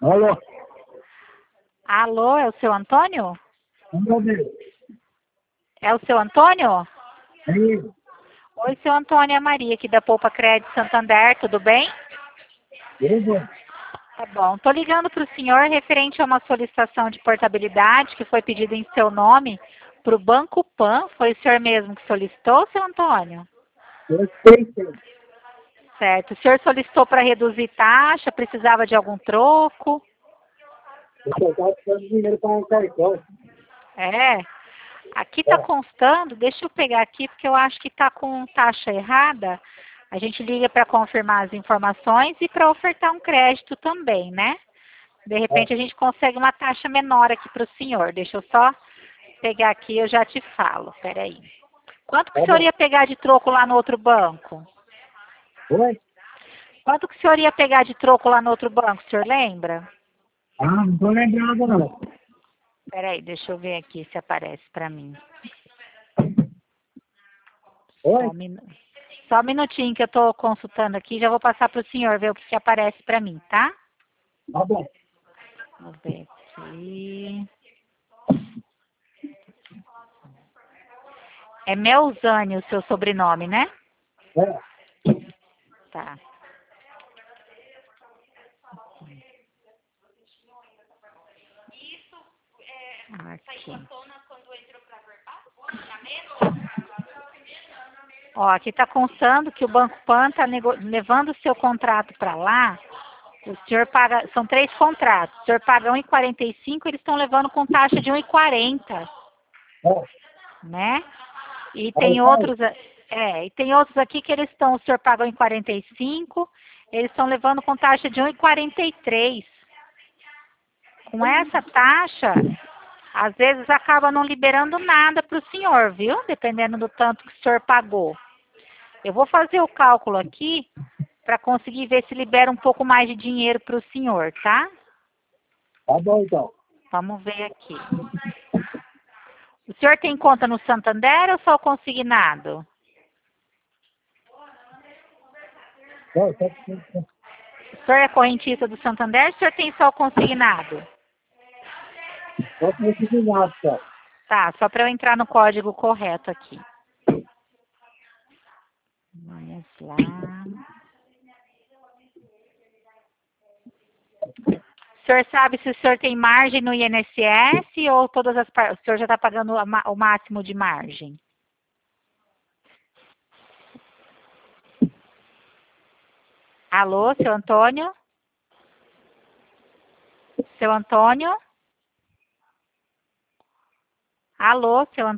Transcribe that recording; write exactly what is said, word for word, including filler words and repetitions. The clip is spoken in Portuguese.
Alô? Alô, é o seu Antônio? Meu Deus. É o seu Antônio? Sim. Oi, seu Antônio, é a Maria aqui da Poupa Crédito Santander, tudo bem? Tudo? Tá bom. Tô ligando para o senhor referente a uma solicitação de portabilidade que foi pedida em seu nome para o Banco Pan. Foi o senhor mesmo que solicitou, seu Antônio? Eu sei, sim. Certo. O senhor solicitou para reduzir taxa, precisava de algum troco? Eu estava precisando de dinheiro para um cartão. É. Aqui está É. constando, deixa eu pegar aqui porque eu acho que está com taxa errada. A gente liga para confirmar as informações e para ofertar um crédito também, né? De repente a É. gente consegue uma taxa menor aqui para o senhor. Deixa eu só pegar aqui e eu já te falo. Peraí. Quanto que o Tá senhor bom. ia pegar de troco lá no outro banco? Oi? Quanto que o senhor ia pegar de troco lá no outro banco, o senhor lembra? Ah, não estou lembrando, não. Peraí, deixa eu ver aqui se aparece para mim. Só Oi? um, minu... Só um minutinho que eu estou consultando aqui, já vou passar para o senhor ver o que, que aparece para mim, tá? Tá bom. Vamos ver aqui. É Melzane o seu sobrenome, né? É. Tá. Aqui. Ó, aqui está constando que o Banco Pan está levando o seu contrato para lá. O senhor paga, são três contratos. O senhor paga um e quarenta e cinco, eles estão levando com taxa de um e quarenta, É. né? E Aí, tem vai. outros, é, e tem outros aqui que eles estão, o senhor paga um e quarenta e cinco, eles estão levando com taxa de um e quarenta e três. Com essa taxa, às vezes acaba não liberando nada para o senhor, viu? Dependendo do tanto que o senhor pagou. Eu vou fazer o cálculo aqui para conseguir ver se libera um pouco mais de dinheiro para o senhor, tá? Tá bom, então. Vamos ver aqui. O senhor tem conta no Santander ou só consignado? Tá, tá, tá. O senhor é correntista do Santander ou o senhor tem só consignado? Só para esse dinheiro, só. Tá, só para eu entrar no código correto aqui. Vamos lá. O senhor sabe se o senhor tem margem no I N S S ou todas as par- o senhor já está pagando o máximo de margem? Alô, seu Antônio? Seu Antônio? Alô, seu Antônio?